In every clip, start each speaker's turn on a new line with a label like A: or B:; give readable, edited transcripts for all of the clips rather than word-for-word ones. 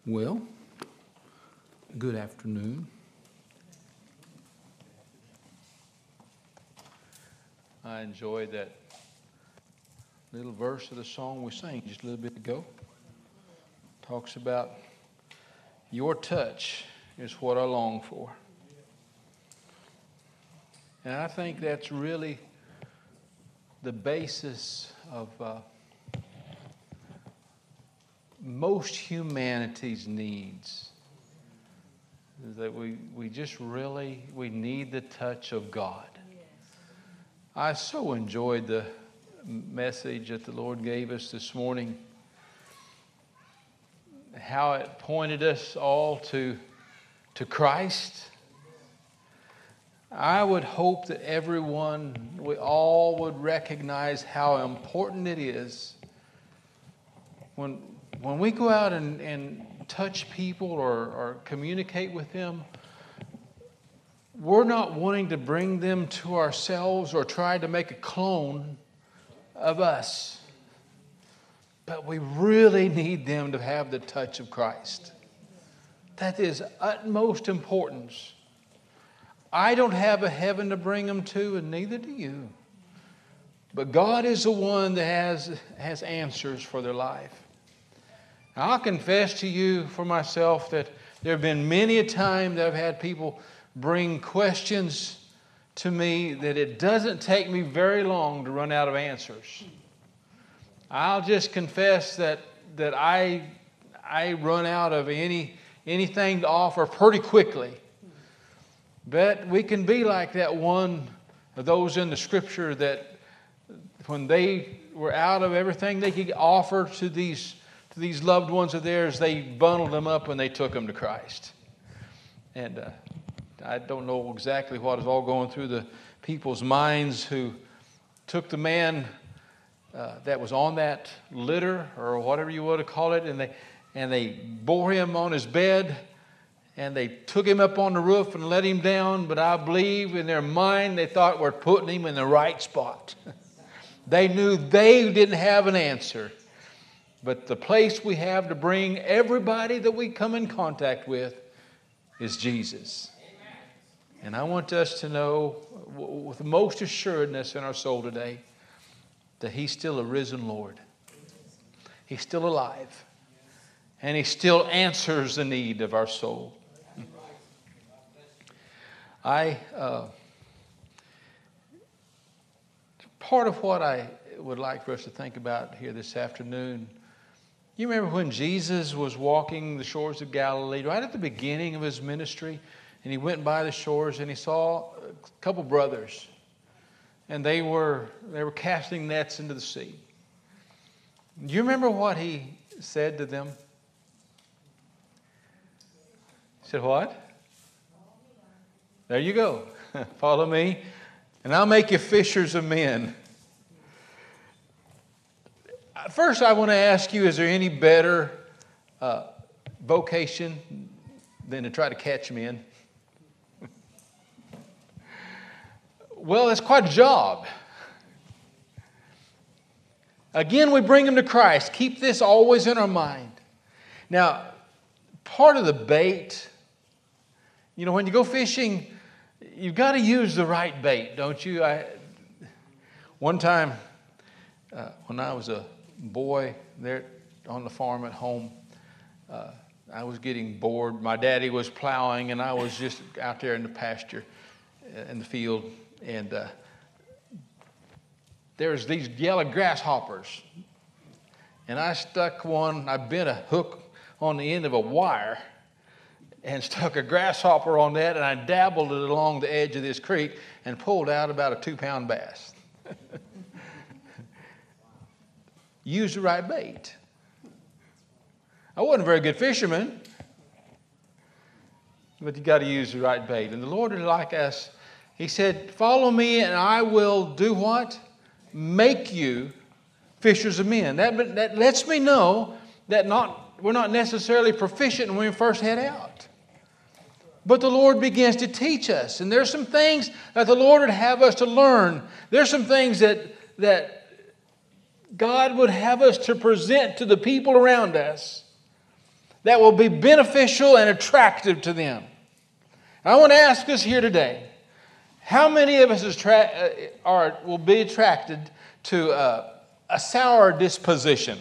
A: Well, good afternoon. I enjoyed that little verse of the song we sang just a little bit ago. Talks about your touch is what I long for. And I think that's really the basis of most humanity's needs. Is that we just really, we need the touch of God. I so enjoyed the message that the Lord gave us this morning. How it pointed us all to Christ. I would hope that we all would recognize how important it is when we go out and touch people or communicate with them. We're not wanting to bring them to ourselves or try to make a clone of us. But we really need them to have the touch of Christ. That is utmost importance. I don't have a heaven to bring them to, and neither do you. But God is the one that has answers for their life. Now, I'll confess to you for myself that there have been many a time that I've had people bring questions to me that it doesn't take me very long to run out of answers. I'll just confess that I run out of anything to offer pretty quickly. But we can be like that one of those in the Scripture that when they were out of everything they could offer to these loved ones of theirs, they bundled them up and they took them to Christ. And I don't know exactly what is all going through the people's minds who took the man that was on that litter or whatever you want to call it, and they bore him on his bed, and they took him up on the roof and let him down. But I believe in their mind they thought we're putting him in the right spot. They knew they didn't have an answer. But the place we have to bring everybody that we come in contact with is Jesus. And I want us to know with the most assuredness in our soul today that He's still a risen Lord. He's still alive. And He still answers the need of our soul. Part of what I would like for us to think about here this afternoon, you remember when Jesus was walking the shores of Galilee, right at the beginning of His ministry, and He went by the shores and He saw a couple brothers, and they were casting nets into the sea. Do you remember what He said to them? He said, what? There you go. Follow me, and I'll make you fishers of men. First, I want to ask you, is there any better vocation than to try to catch men? Well, it's quite a job. Again, we bring them to Christ. Keep this always in our mind. Now, part of the bait, when you go fishing, you've got to use the right bait, don't you? One time, when I was a boy there on the farm at home, I was getting bored. My daddy was plowing, and I was just out there in the pasture, in the field, and there's these yellow grasshoppers, and I bent a hook on the end of a wire and stuck a grasshopper on that, and I dabbled it along the edge of this creek and pulled out about a 2-pound bass. Use the right bait. I wasn't a very good fisherman, but you got to use the right bait. And the Lord is like us. He said, follow me and I will do what? Make you fishers of men. That lets me know that we're not necessarily proficient when we first head out. But the Lord begins to teach us. And there's some things that the Lord would have us to learn. There's some things that God would have us to present to the people around us that will be beneficial and attractive to them. I want to ask us here today, how many of us will be attracted to a sour disposition?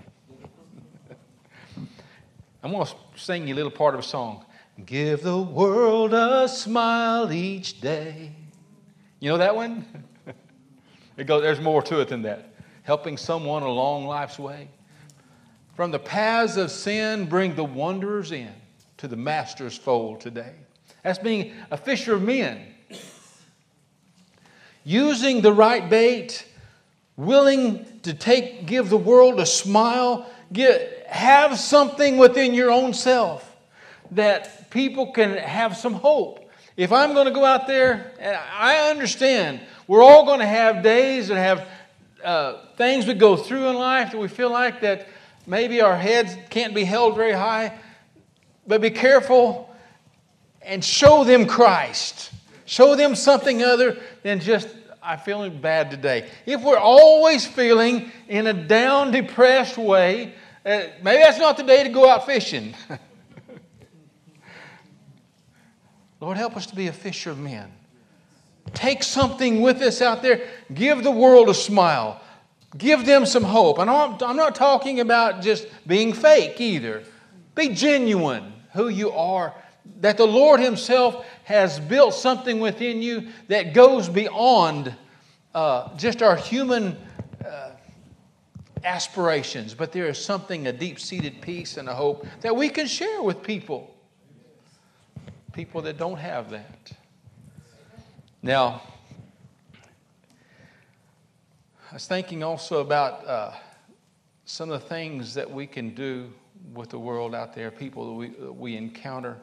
A: I'm going to sing you a little part of a song. Give the world a smile each day. You know that one? There's more to it than that. Helping someone along life's way. From the paths of sin, bring the wanderers in to the Master's fold today. That's being a fisher of men. Using the right bait, willing to give the world a smile, have something within your own self that people can have some hope. If I'm going to go out there, and I understand we're all going to have days and have things we go through in life that we feel like that maybe our heads can't be held very high, but be careful and show them Christ. Show them something other than just, I'm feeling bad today. If we're always feeling in a down, depressed way, maybe that's not the day to go out fishing. Lord, help us to be a fisher of men. Take something with us out there. Give the world a smile. Give them some hope. And I'm not talking about just being fake either. Be genuine who you are. That the Lord Himself has built something within you that goes beyond just our human aspirations. But there is something, a deep-seated peace and a hope that we can share with people. People that don't have that. Now, I was thinking also about some of the things that we can do with the world out there, people that we encounter.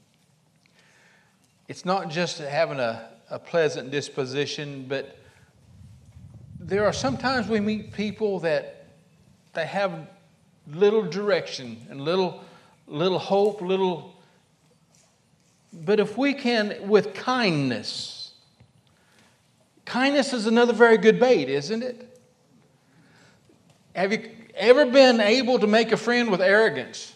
A: It's not just having a pleasant disposition, but there are sometimes we meet people that they have little direction and little hope, but if we can, with kindness is another very good bait, isn't it? Have you ever been able to make a friend with arrogance?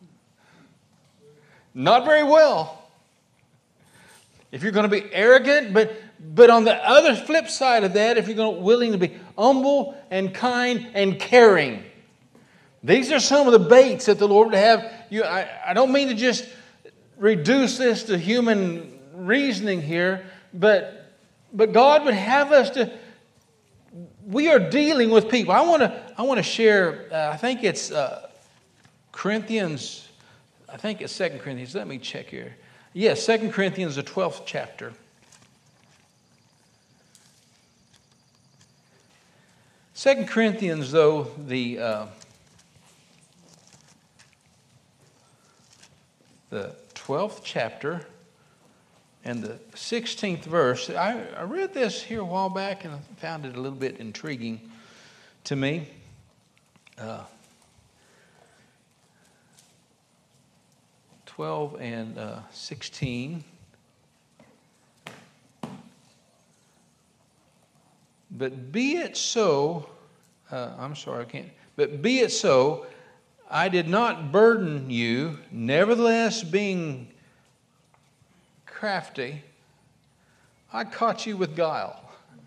A: Not very well. If you're going to be arrogant, but on the other flip side of that, if you're willing to be humble and kind and caring. These are some of the baits that the Lord would have you. I don't mean to just reduce this to human reasoning here, but God would have us to. We are dealing with people. I want to share. I think it's Corinthians. I think it's 2 Corinthians. Let me check here. Yes, 2 Corinthians, the 12th chapter. 2 Corinthians, though, the 12th chapter and the 16th verse. I read this here a while back and I found it a little bit intriguing to me. 12 and 16. But be it so, But be it so, I did not burden you, nevertheless being crafty, I caught you with guile.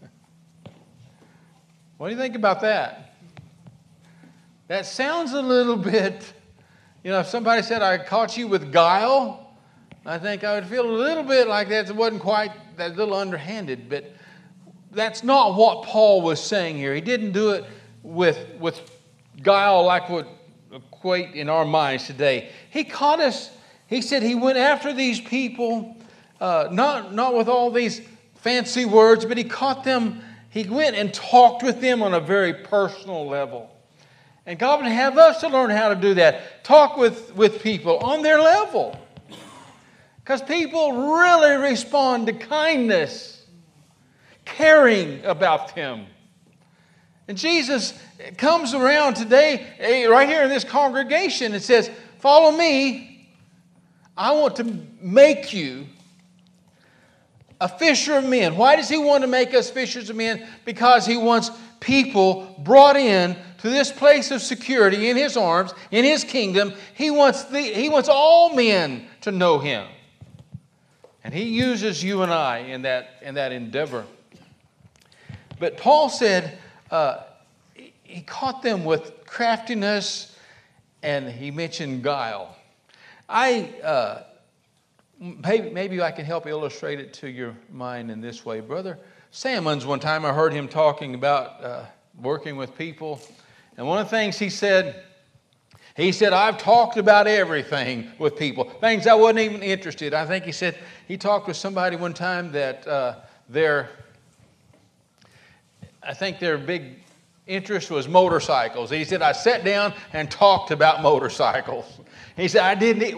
A: What do you think about that? That sounds a little bit, if somebody said, I caught you with guile, I think I would feel a little bit like that. It wasn't quite that little underhanded, but that's not what Paul was saying here. He didn't do it with guile like would equate in our minds today. He caught us. He said he went after these people, not with all these fancy words, but he caught them. He went and talked with them on a very personal level. And God would have us to learn how to do that. Talk with people on their level. Because people really respond to kindness, caring about them. And Jesus comes around today, right here in this congregation, and says, follow me. I want to make you a fisher of men. Why does he want to make us fishers of men? Because he wants people brought in to this place of security in His arms, in His kingdom. He wants all men to know Him. And He uses you and I in that endeavor. But Paul said he caught them with craftiness, and he mentioned guile. Maybe I can help illustrate it to your mind in this way. Brother Sammons, one time I heard him talking about working with people. And one of the things he said, I've talked about everything with people, things I wasn't even interested. I think he said he talked with somebody one time that their big interest was motorcycles. He said, I sat down and talked about motorcycles. He said,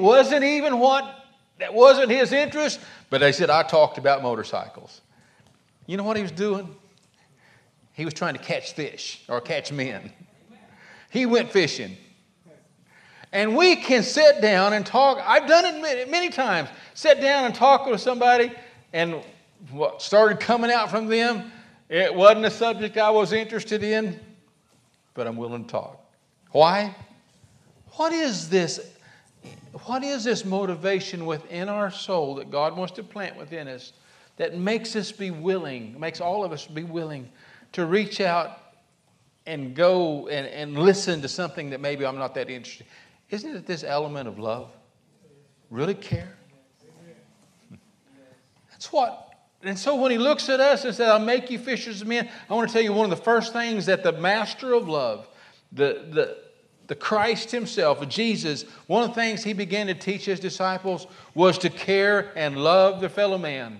A: that wasn't his interest, but they said, I talked about motorcycles. You know what he was doing? He was trying to catch fish or catch men. He went fishing. And we can sit down and talk. I've done it many times. Sit down and talk with somebody, and what started coming out from them, it wasn't a subject I was interested in, but I'm willing to talk. Why? What is this motivation within our soul that God wants to plant within us that makes all of us be willing to reach out and go and listen to something that maybe I'm not that interested in? Isn't it this element of love? Really care? That's what. And so when He looks at us and says, I'll make you fishers of men, I want to tell you one of the first things that the master of love, the Christ Himself, Jesus, one of the things He began to teach His disciples was to care and love their fellow man.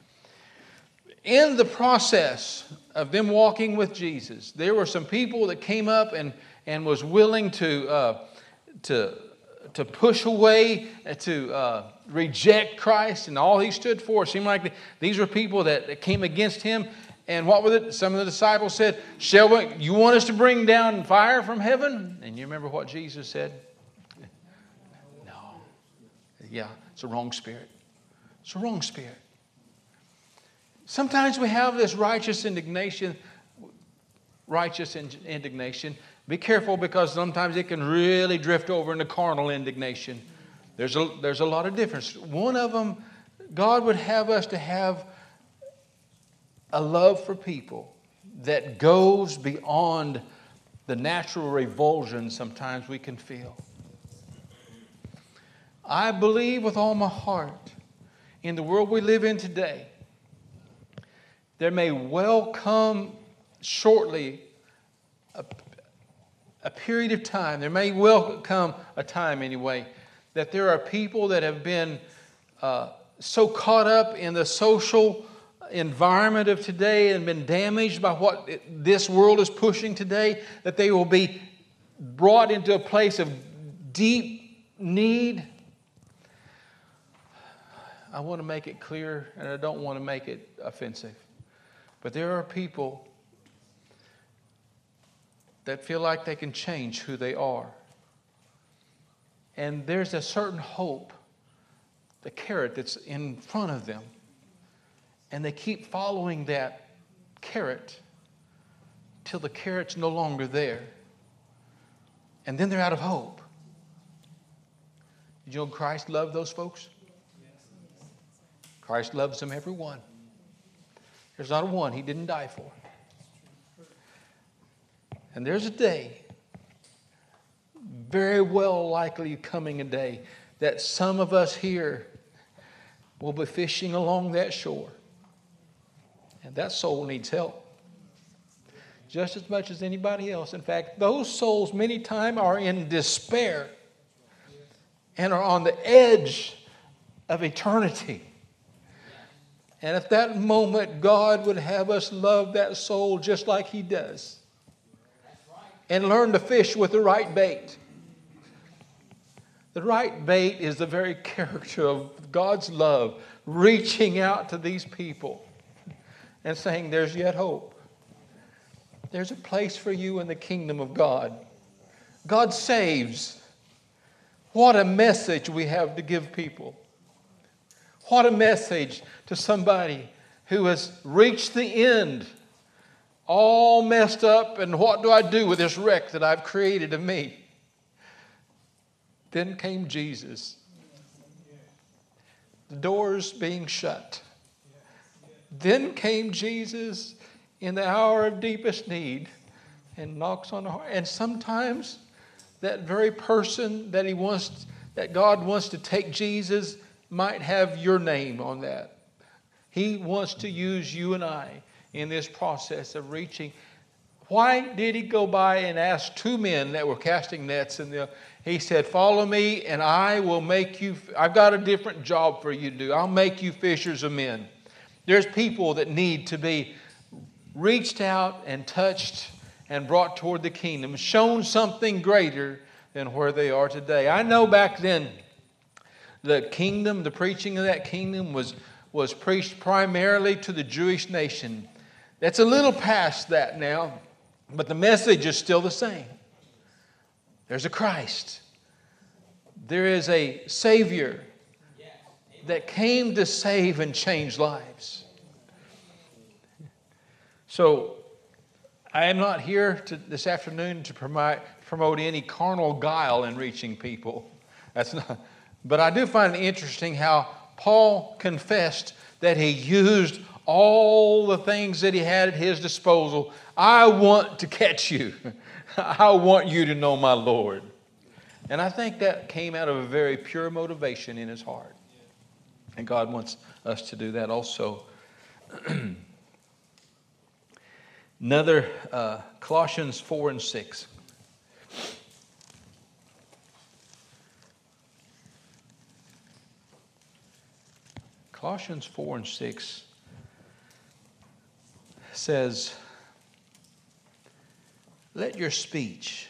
A: In the process of them walking with Jesus, there were some people that came up and was willing to push away, to reject Christ and all He stood for. It seemed like these were people that came against Him. And what was it? Some of the disciples said, you want us to bring down fire from heaven? And you remember what Jesus said? No. Yeah, it's a wrong spirit. It's a wrong spirit. Sometimes we have this righteous indignation. Be careful, because sometimes it can really drift over into carnal indignation. There's a lot of difference. One of them, God would have us to have a love for people that goes beyond the natural revulsion sometimes we can feel. I believe with all my heart, in the world we live in today, there may well come shortly a period of time, there may well come a time anyway, that there are people that have been so caught up in the social environment of today and been damaged by what this world is pushing today, that they will be brought into a place of deep need. I want to make it clear, and I don't want to make it offensive, but there are people that feel like they can change who they are. And there's a certain hope, the carrot that's in front of them. And they keep following that carrot till the carrot's no longer there. And then they're out of hope. Did you know Christ loved those folks? Christ loves them, every one. There's not a one He didn't die for. And there's a day, very well likely coming a day, that some of us here will be fishing along that shore. And that soul needs help just as much as anybody else. In fact, those souls many times are in despair and are on the edge of eternity. And at that moment, God would have us love that soul just like He does. And learn to fish with the right bait. The right bait is the very character of God's love, reaching out to these people and saying, there's yet hope. There's a place for you in the kingdom of God. God saves. What a message we have to give people. What a message to somebody who has reached the end all messed up, and what do I do with this wreck that I've created of me? Then came Jesus. The doors being shut. Then came Jesus in the hour of deepest need and knocks on the heart. And sometimes that very person that God wants to take Jesus might have your name on that. He wants to use you and I in this process of reaching. Why did he go by and ask two men that were casting nets? And he said, follow me and I will make you, I've got a different job for you to do. I'll make you fishers of men. There's people that need to be reached out and touched and brought toward the kingdom, shown something greater than where they are today. I know back then the kingdom, the preaching of that kingdom was preached primarily to the Jewish nation. That's a little past that now, but the message is still the same. There's a Christ. There is a Savior that came to save and change lives. So I am not here this afternoon to promote any carnal guile in reaching people. That's not. But I do find it interesting how Paul confessed that he used all the things that he had at his disposal. I want to catch you. I want you to know my Lord. And I think that came out of a very pure motivation in his heart. And God wants us to do that also. Another, Colossians 4 and 6. Colossians 4 and 6 says, let your speech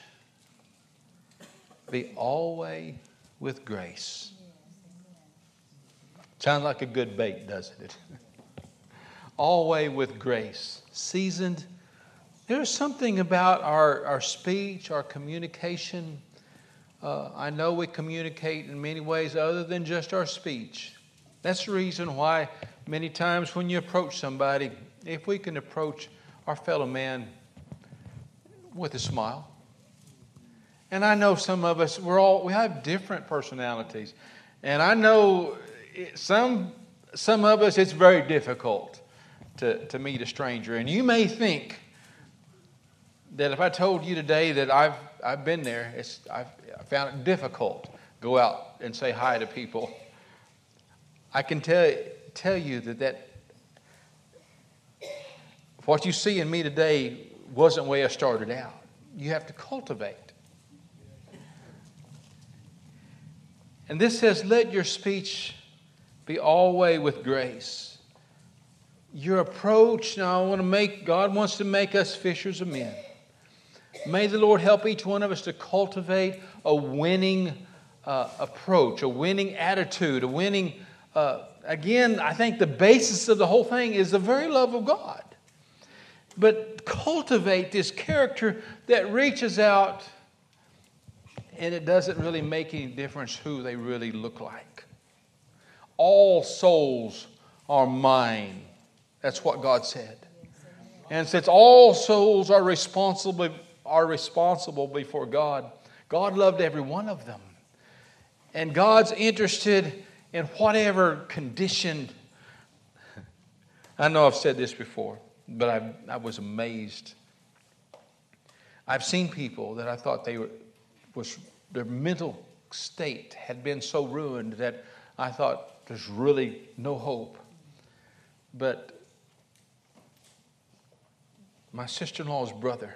A: be always with grace. Sounds like a good bait, doesn't it? Always with grace. Seasoned. There's something about our speech, our communication. I know we communicate in many ways other than just our speech. That's the reason why many times when you approach somebody, if we can approach our fellow man with a smile. And I know some of us, we have different personalities. And I know some of us, it's very difficult to meet a stranger. And you may think that if I told you today that I've been there, I found it difficult to go out and say hi to people. I can tell you that what you see in me today wasn't the way I started out. You have to cultivate. And this says, let your speech be always with grace. Your approach, now God wants to make us fishers of men. May the Lord help each one of us to cultivate a winning approach, a winning attitude, a winning, again, I think the basis of the whole thing is the very love of God. But cultivate this character that reaches out and it doesn't really make any difference who they really look like. All souls are mine. That's what God said. And since all souls are responsible before God, God loved every one of them. And God's interested in whatever condition. I know I've said this before, but I was amazed. I've seen people that I thought their mental state had been so ruined that I thought there's really no hope. But my sister-in-law's brother,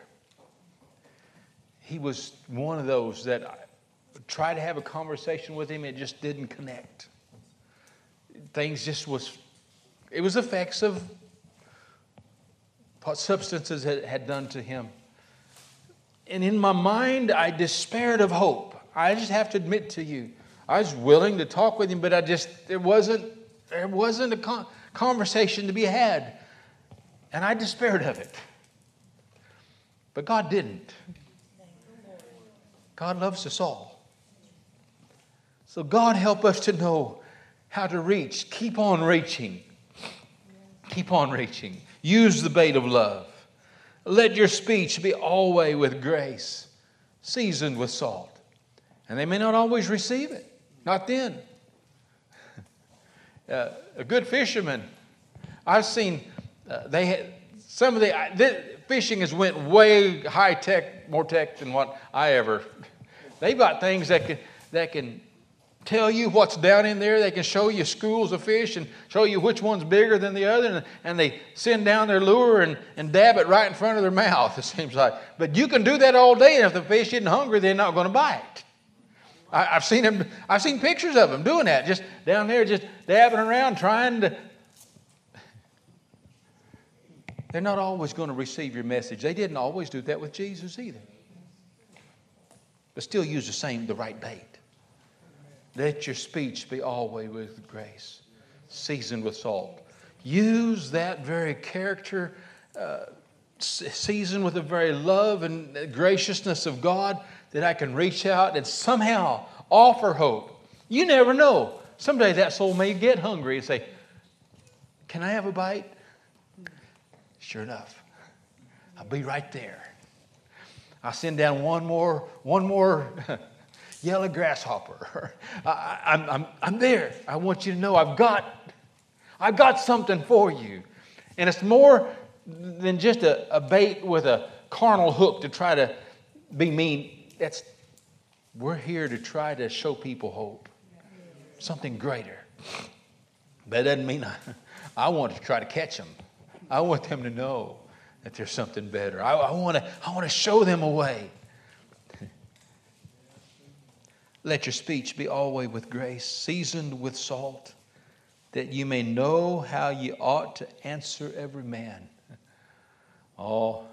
A: he was one of those that I tried to have a conversation with him, it just didn't connect. Things just it was effects of what substances had done to him. And in my mind, I despaired of hope. I just have to admit to you, I was willing to talk with him, but there wasn't a conversation to be had. And I despaired of it. But God didn't. God loves us all. So God help us to know how to reach. Keep on reaching. Keep on reaching. Use the bait of love. Let your speech be always with grace, seasoned with salt. And they may not always receive it. Not then. A good fisherman, I've seen, they had some of the fishing has went way high tech, more tech than what I ever. They've got things that can tell you what's down in there. They can show you schools of fish and show you which one's bigger than the other. And they send down their lure and dab it right in front of their mouth, it seems like. But you can do that all day, and if the fish isn't hungry, they're not going to bite. I've seen pictures of them doing that, just down there, just dabbing around, trying to. They're not always going to receive your message. They didn't always do that with Jesus either. But still use the right bait. Let your speech be always with grace, seasoned with salt. Use that very character, seasoned with the very love and graciousness of God, that I can reach out and somehow offer hope. You never know. Someday that soul may get hungry and say, "Can I have a bite?" Sure enough, I'll be right there. I'll send down one more yellow grasshopper. I'm there. I want you to know I've got something for you. And it's more than just a bait with a carnal hook to try to be mean. We're here to try to show people hope. Something greater. That doesn't mean I want to try to catch them. I want them to know that there's something better. I want to show them a way. Let your speech be always with grace, seasoned with salt, that you may know how you ought to answer every man. Oh,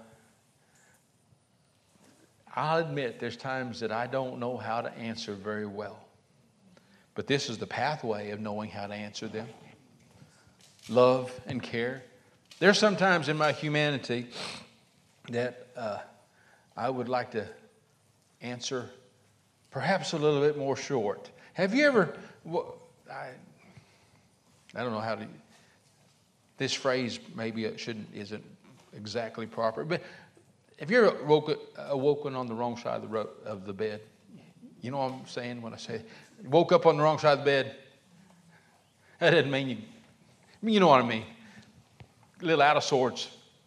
A: I'll admit there's times that I don't know how to answer very well. But this is the pathway of knowing how to answer them. Love and care. There's sometimes in my humanity that I would like to answer perhaps a little bit more short. Have you ever, I don't know how to, this phrase maybe isn't exactly proper, but have you ever awoken on the wrong side of the bed? You know what I'm saying when I say woke up on the wrong side of the bed? That doesn't mean you know what I mean. A little out of sorts.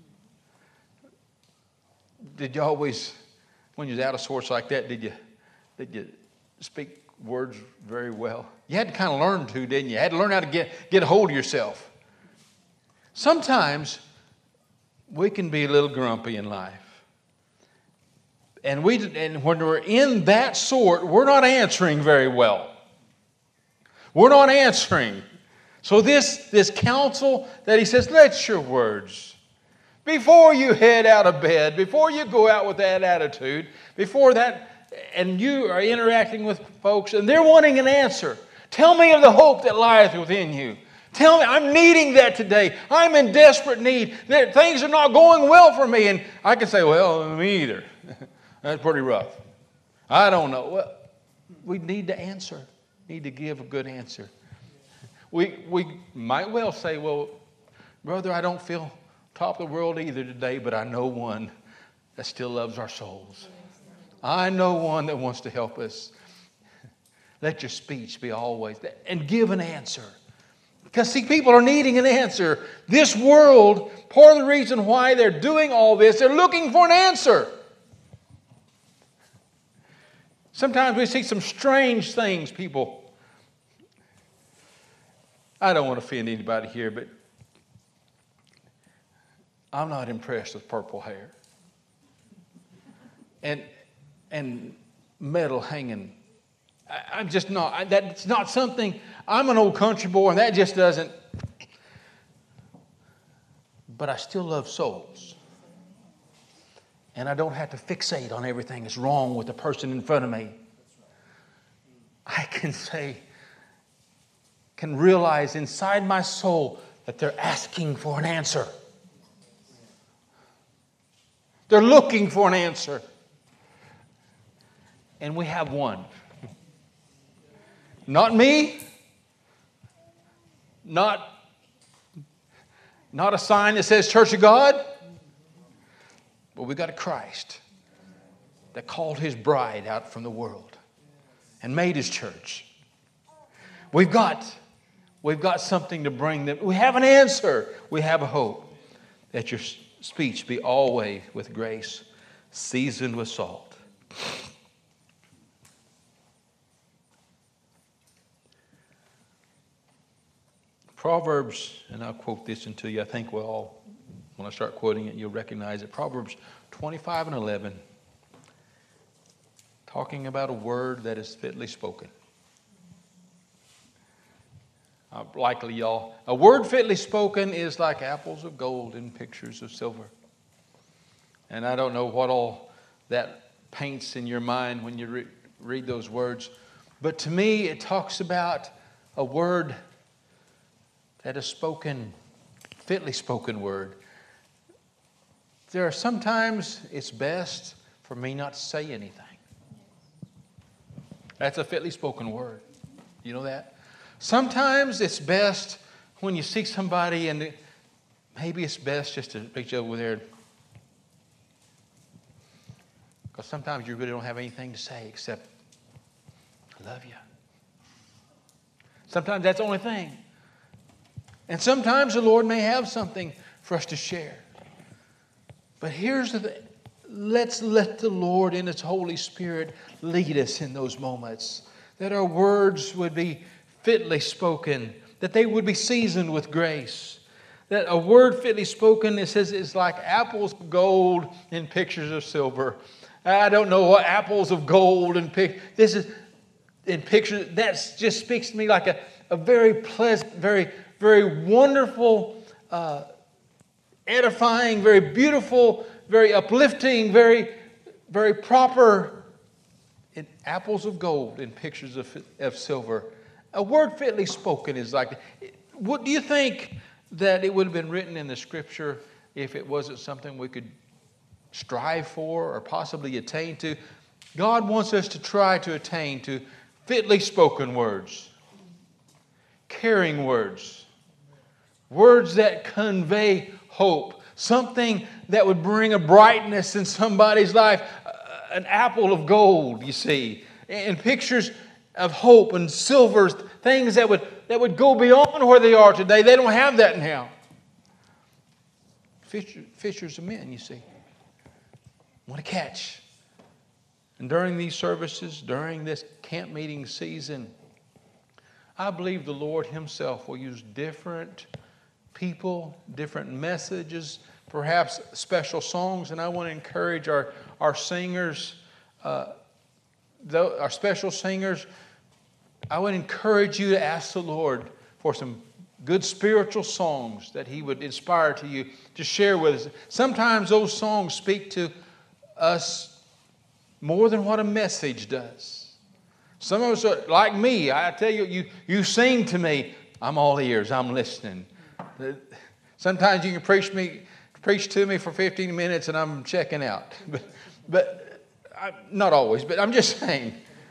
A: Did you always, when you was out of sorts like that, did you speak words very well? You had to kind of learn to, didn't you? You had to learn how to get a hold of yourself. Sometimes we can be a little grumpy in life. And when we're in that sort, we're not answering very well. We're not answering. So this counsel that he says, let your words, before you head out of bed, before you go out with that attitude, before that, and you are interacting with folks, and they're wanting an answer. Tell me of the hope that lieth within you. Tell me, I'm needing that today. I'm in desperate need. Things are not going well for me. And I can say, well, me either. That's pretty rough. I don't know. Well, we need to answer. Need to give a good answer. We might well say, well, brother, I don't feel top of the world either today, but I know one that still loves our souls. I know one that wants to help us. Let your speech be always that, and give an answer. Because, see, people are needing an answer. This world, part of the reason why they're doing all this, they're looking for an answer. Sometimes we see some strange things, people. I don't want to offend anybody here, but I'm not impressed with purple hair. And metal hanging. I'm just not. That's not something. I'm an old country boy, and that just doesn't. But I still love souls. And I don't have to fixate on everything that's wrong with the person in front of me. I can realize inside my soul that they're asking for an answer. They're looking for an answer. And we have one. Not me. Not a sign that says Church of God. But we've got a Christ that called His bride out from the world and made His church. We've got something to bring them. We have an answer. We have a hope. That your speech be always with grace, seasoned with salt. Proverbs, and I'll quote this until you, I think we'll all, when I start quoting it, you'll recognize it. Proverbs 25:11, talking about a word that is fitly spoken. Likely y'all, a word fitly spoken is like apples of gold in pictures of silver. And I don't know what all that paints in your mind when you read those words. But to me, it talks about a word that is spoken, fitly spoken word. There are sometimes it's best for me not to say anything. That's a fitly spoken word. You know that? Sometimes it's best when you see somebody and maybe it's best just to reach over there. Because sometimes you really don't have anything to say except, I love you. Sometimes that's the only thing. And sometimes the Lord may have something for us to share. But here's the thing. Let's let the Lord in His Holy Spirit lead us in those moments. That our words would be fitly spoken. That they would be seasoned with grace. That a word fitly spoken, it says, is like apples of gold in pictures of silver. I don't know what apples of gold and this is in pictures. That just speaks to me like a very pleasant, very, very wonderful, edifying, very beautiful, very uplifting, very, very proper in apples of gold in pictures of silver. A word fitly spoken is like, what do you think that it would have been written in the Scripture if it wasn't something we could strive for or possibly attain to? God wants us to try to attain to fitly spoken words, caring words, words that convey hope, something that would bring a brightness in somebody's life, an apple of gold, you see, and pictures of hope and silvers, things that would go beyond where they are today. They don't have that now. Fishers of men, you see, want to catch. And during these services, during this camp meeting season, I believe the Lord Himself will use different people, different messages, perhaps special songs. And I want to encourage our singers, our special singers. I would encourage you to ask the Lord for some good spiritual songs that He would inspire to you to share with us. Sometimes those songs speak to us more than what a message does. Some of us are like me. I tell you, you sing to me, I'm all ears, I'm listening. Sometimes you can preach to me for 15 minutes and I'm checking out. But not always, but I'm just saying.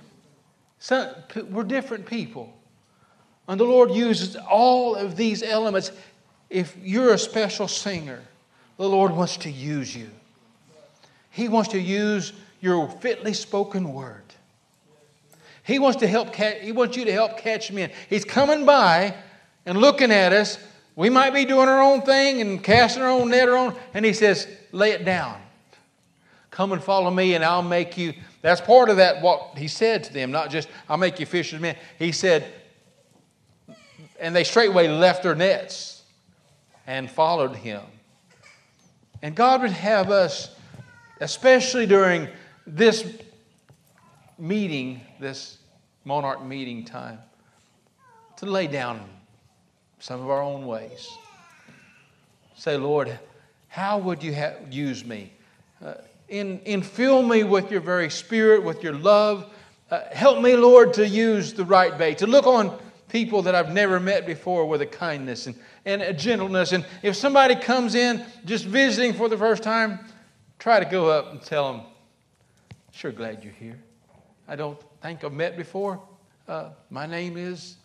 A: We're different people. And the Lord uses all of these elements. If you're a special singer, the Lord wants to use you. He wants to use your fitly spoken word. He wants you to help catch men. He's coming by and looking at us. We might be doing our own thing and casting our own net around, and He says, lay it down. Come and follow me and I'll make you. That's part of that, what He said to them, not just, I'll make you fishers of men. He said, and they straightway left their nets and followed Him. And God would have us, especially during this meeting, this Monarch meeting time, to lay down some of our own ways. Say, Lord, how would you use me? Infill me with your very Spirit, with your love. Help me, Lord, to use the right bait, to look on people that I've never met before with a kindness and a gentleness. And if somebody comes in just visiting for the first time, try to go up and tell them, sure glad you're here. I don't think I've met before. My name is,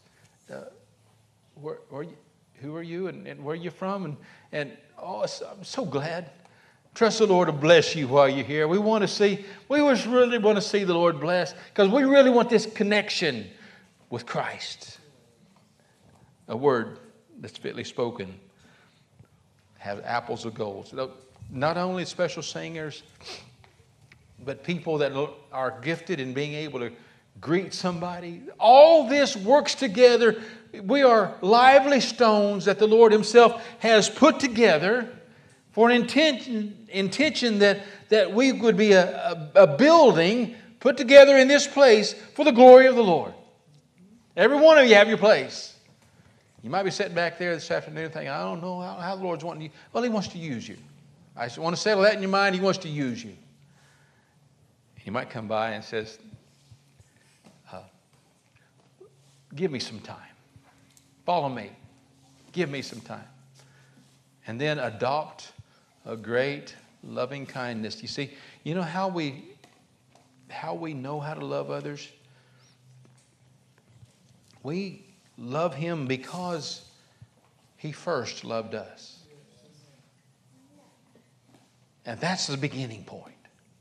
A: who are you and where are you from? And I'm so glad Trust the Lord to bless you while you're here. We just really want to see the Lord bless because we really want this connection with Christ. A word that's fitly spoken has apples of gold. So not only special singers, but people that are gifted in being able to greet somebody. All this works together. We are lively stones that the Lord Himself has put together for an intention that we would be a building put together in this place for the glory of the Lord. Every one of you have your place. You might be sitting back there this afternoon thinking, I don't know how the Lord's wanting you. Well, He wants to use you. I just want to settle that in your mind. He wants to use you. He might come by and says, give me some time. Follow me. Give me some time. And then adopt a great loving kindness. You see, you know how we know how to love others? We love Him because He first loved us. And that's the beginning point.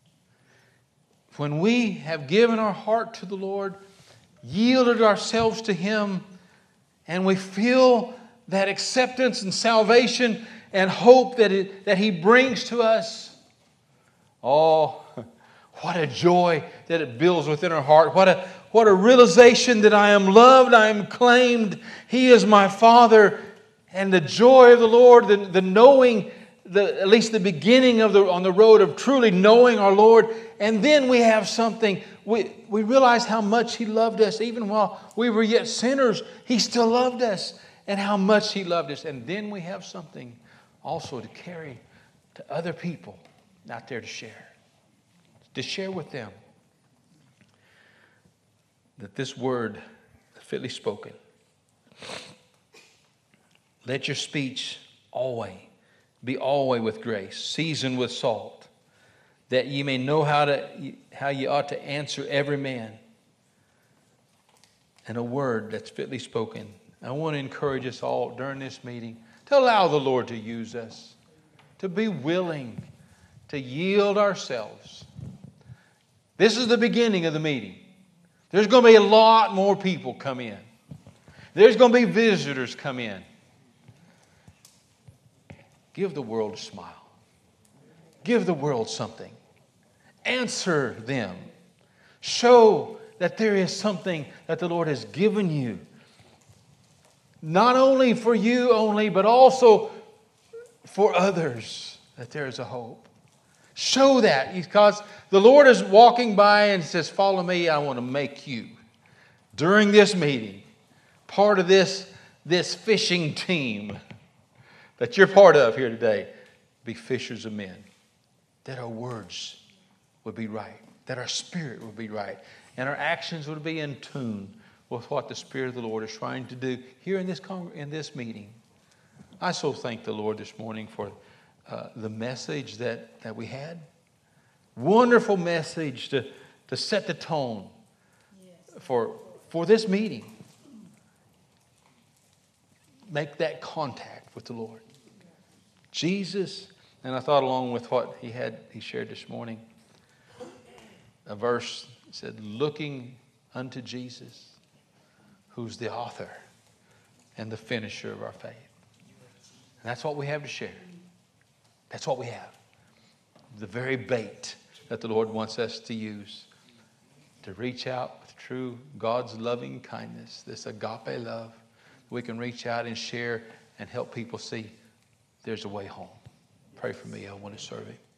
A: When we have given our heart to the Lord, yielded ourselves to Him, and we feel that acceptance and salvation and hope that He brings to us, oh, what a joy that it builds within our heart. What a realization that I am loved, I am claimed. He is my Father. And the joy of the Lord, the knowing, at least the beginning on the road of truly knowing our Lord. And then we have something. We realize how much He loved us. Even while we were yet sinners, He still loved us. And how much He loved us. And then we have something also to carry to other people out there to share. To share with them that this word fitly spoken. Let your speech be always with grace, seasoned with salt, that ye may know how ye ought to answer every man. And a word that's fitly spoken. I want to encourage us all during this meeting to allow the Lord to use us, to be willing to yield ourselves. This is the beginning of the meeting. There's going to be a lot more people come in. There's going to be visitors come in. Give the world a smile. Give the world something. Answer them. Show that there is something that the Lord has given you. Not only for you only, but also for others, that there is a hope. Show that, because the Lord is walking by and says, follow me, I want to make you, during this meeting, part of this fishing team that you're part of here today, be fishers of men. That our words would be right, that our spirit would be right, and our actions would be in tune with what the Spirit of the Lord is trying to do here in this meeting. I so thank the Lord this morning for the message that we had. Wonderful message to set the tone for this meeting. Make that contact with the Lord. Jesus, and I thought along with what he shared this morning, a verse said, looking unto Jesus, who's the author and the finisher of our faith. And that's what we have to share. That's what we have. The very bait that the Lord wants us to use to reach out with true God's loving kindness, this agape love. We can reach out and share and help people see there's a way home. Pray for me. I want to serve Him.